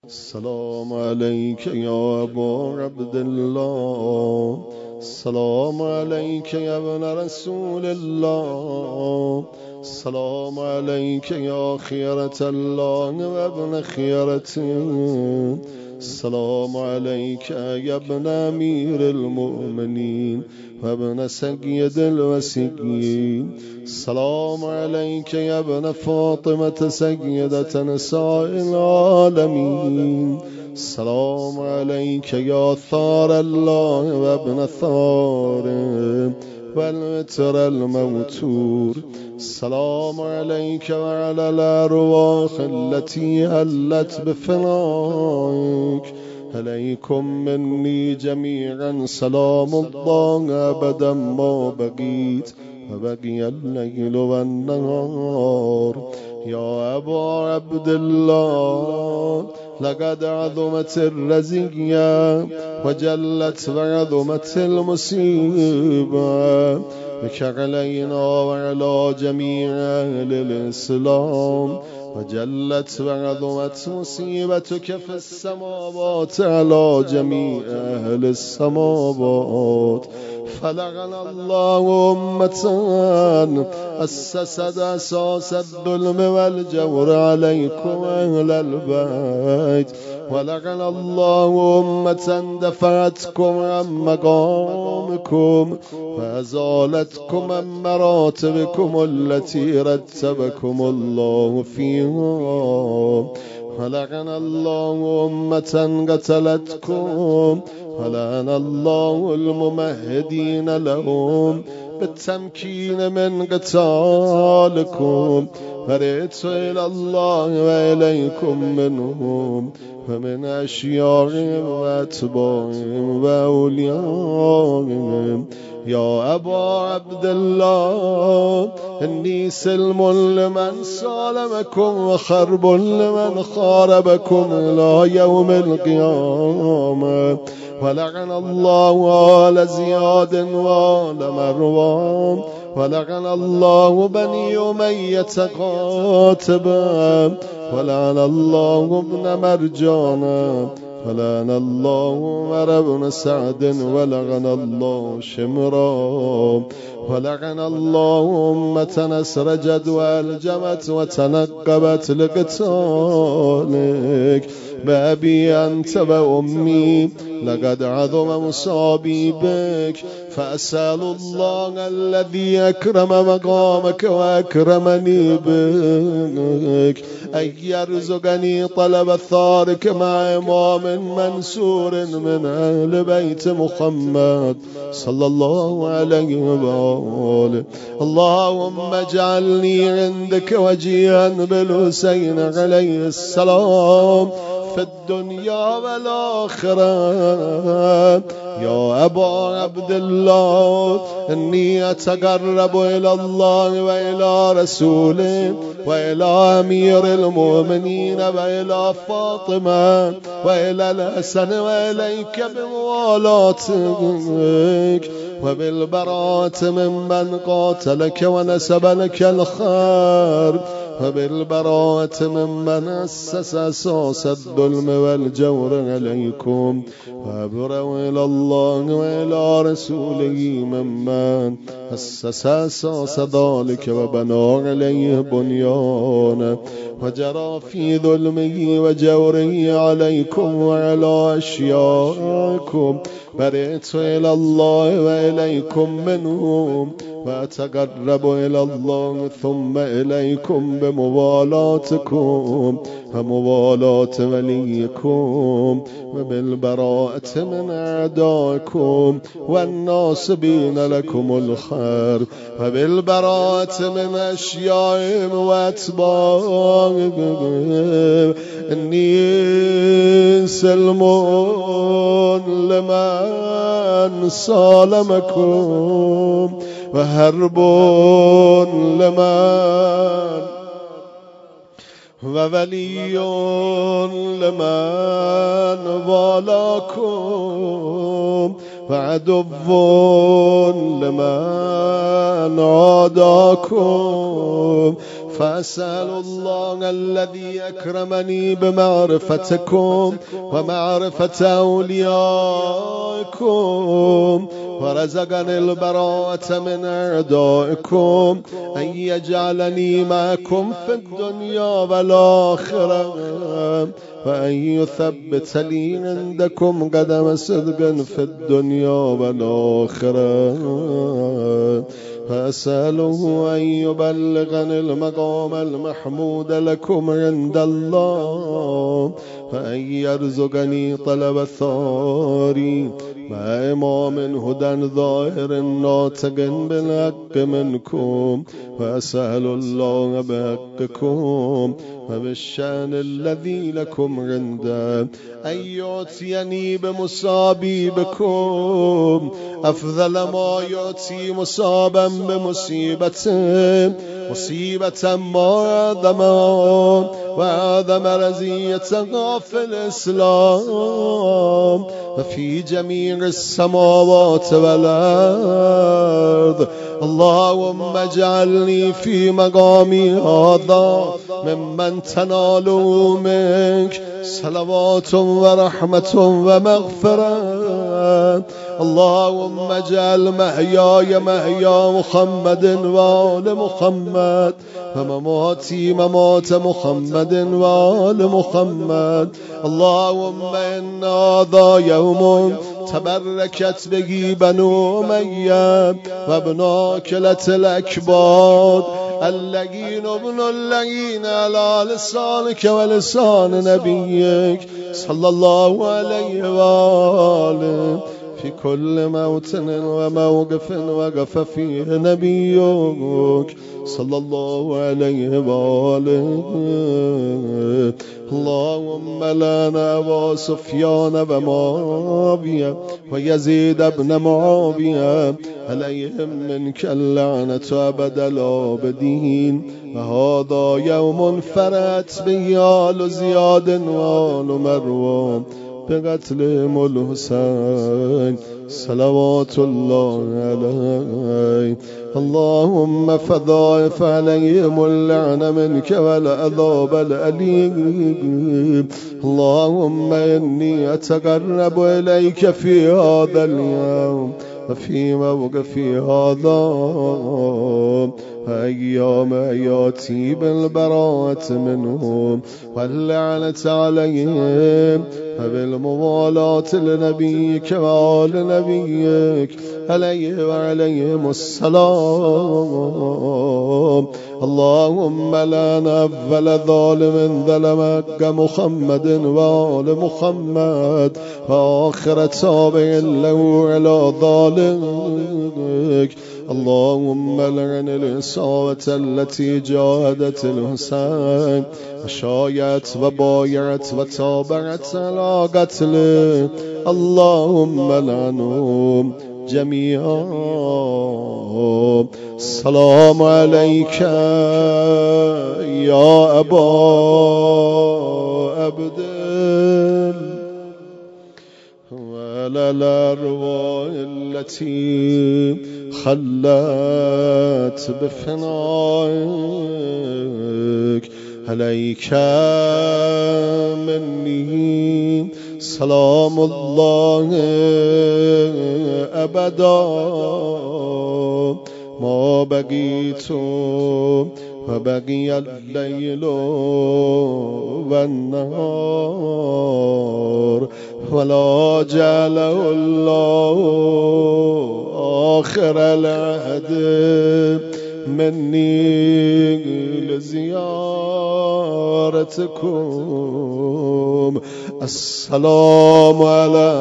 السلام عليك يا أبا عبد الله، السلام عليك يا ابن رسول الله، السلام عليك يا خيرة الله وابن خيرته، السلام عليك يا ابن أمير المؤمنين وابن سيد الوسيين، السلام عليك يا ابن فاطمة سيدة نساء العالمين، السلام عليك يا ثار الله وابن ثار والمتر الموتور، السلام عليك وعلى الأرواح التي هلت بفنائك، عليكم مني جميعا سلام الله أبدا ما بقيت وبقي الليل والنهار. يا أبا عبد الله، لقد عظمت الرزية وجلت وعظمت المصيبة بك علينا وعلى جميع أهل الإسلام، وجلت وعظمت مصيبتك في السماوات على جميع أهل السماوات. فلعن الله أمة أسست أساس الظلم والجور عليكم أهل البيت، ولعن الله أمة دفعتكم عن مقامكم وأزالتكم عن مراتبكم التي رتبكم الله فيها، ولعن الله أمة قتلتكم، ولعن الله الممهدين لهم بالتمكين من قتالكم، فرئت إلى الله وإليكم منهم ومن أشياعهم وأتباعهم وأوليائهم. يا أبا عبد الله، إني سلم لمن سالمكم وخرب لمن خاربكم إلى يوم القيامة، ولعن الله آل زياد وآل مروان، ولعن الله بني أمية قاتبا، ولعن الله ابن مرجانا، ولعن الله عمر بن سعد، ولعن الله شمرا، ولعن الله أمة أسرجت وألجمت وتنقبت لقتالك. بأبي أنت وأمي لقد عظم مصابي بك، فأسأل الله الذي أكرم مقامك وأكرمني بك أن يرزقني طلب ثارك مع إمام منصور من أهل بيت محمد صلى الله عليه وآله. اللهم اجعلني عندك وجيها بالحسين عليه السلام في الدنيا والآخرة. يا أبا عبد الله، إني أتقرب إلى الله وإلى رسوله وإلى أمير المؤمنين وإلى فاطمة وإلى الحسن وإليك بموالاتك وبالبراءة ممن قاتلك ونسب لك الخير، وبالبراءة ممن أسس أساس الظلم والجور عليكم، وأبرأ إلى الله وإلى رسوله ممن أسس أساس ذلك وبنى عليه بنيانه وجرى في ظلمه وجوره عليكم وعلى أشيائكم. برئت إلى الله وإليكم منهم، وأتقرب إلى الله ثم إليكم بموالاتكم وموالاة وليكم، وبالبراءة من أعدائكم والناصبين لكم الخير، وبالبراءة من أشيائهم وأتباعهم. إني سلم لمن سالمكم وهرب لمن وولي لمن والاكم وعدو لمن عاداكم، فأسأل الله الذي أكرمني بمعرفتكم ومعرفة أوليائكم ورزقني البراءة من أعدائكم أن يجعلني معكم في الدنيا والآخرة وأن يثبت لي عندكم قدم صدق في الدنيا والآخرة فأسأله أن يبلغني المقام المحمود لكم عند الله وأن يرزقني طلب الثاري مع إمام هدى ظاهر ناطق بالحق منكم وأسأل الله بحقكم وبالشأن الذي لكم عنده أن يعطيني بمصابي بكم أفضل ما يعطي مصابا بمصيبته مصيبة ما أعظم وأعظم رزية في الإسلام وفي جميع السماوات والأرض. اللهم اجعلني في مقامي هذا ممن تنال منك صلوات ورحمة ومغفرة. اللهم اجعل محياي محيا محمد وآل محمد ومماتي ممات محمد وآل محمد. اللهم إن هذا يوم تبركت به بنو أمية وابن عاكلة الأكباد اللعين ابن اللعين على لسانك ولسان نبيك صلى الله عليه وآله في كل موطن وموقف وقف فيه نبيك صلى الله عليه وآله. اللهم لعن أبا سفيان ومعاوية ويزيد بن معاوية عليهم منك اللعنة أبد الآبدين. وهذا يوم فرت به آل زياد وآل مروان بقتلهم الحسين صلوات الله عليه. اللهم فضاعف عليهم اللعن منك والعذاب الأليم. اللهم إني أتقرب إليك في هذا اليوم وفي موقفي هذا أيام ياتي بالبراءة منهم واللعنة عليهم وبالموالاة لنبيك وآل نبيك عليه وعليهم السلام. اللهم لا نفل ظالم ظلمك محمد وآل محمد وآخر تابع له على ظالمك. اللهم لعن الإصابة التي جاهدت الحسين وشايت وبايعت وتابعت على قتله. اللهم لعنهم جميعا. السلام عليك يا أبا عبد وعلى الأرواح التي خلت بفنائك عليك مني سلام الله أبدا ما بقيت وبقي الليل والنهار ولا جعله الله آخر العهد مني لزيارتكم. السلام على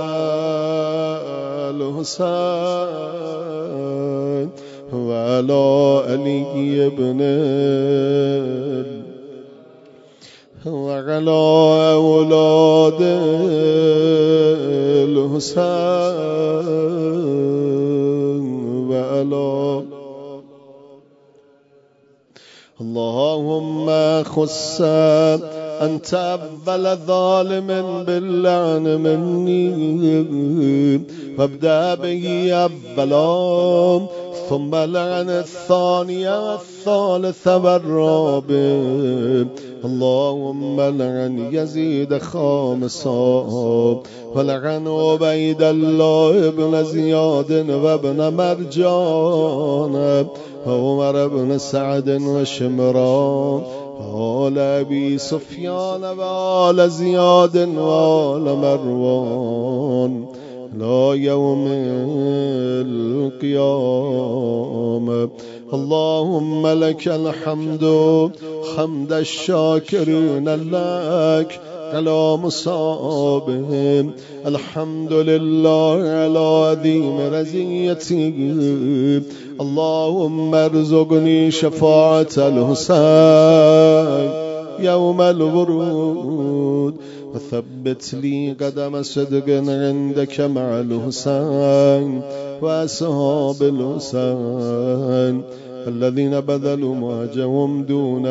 الحسين وعلى علي بن وعلى أولاد الحسين وعلى. اللهم خص أنت أول ظالم باللعن مني وابدأ به أولا ثم لعن الثاني والثالث والرابع. اللهم لعن يزيد خامسا، ولعن عبيد الله بن زياد وابن مرجان وعمر بن سعد وشمران وآل أبي سفيان وآل زياد وآل مروان لا يوم القيامة. اللهم لك الحمد حمد الشاكرين لك على مصابهم. الحمد لله على عظيم رزيته. اللهم ارزقني شفاعة الحسين يوم الورود، وثبت لي قدم صدق عندك مع الحسين وأصحاب الحسين الذين بذلوا مواجههم دون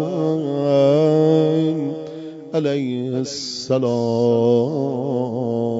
الحسين عليه السلام.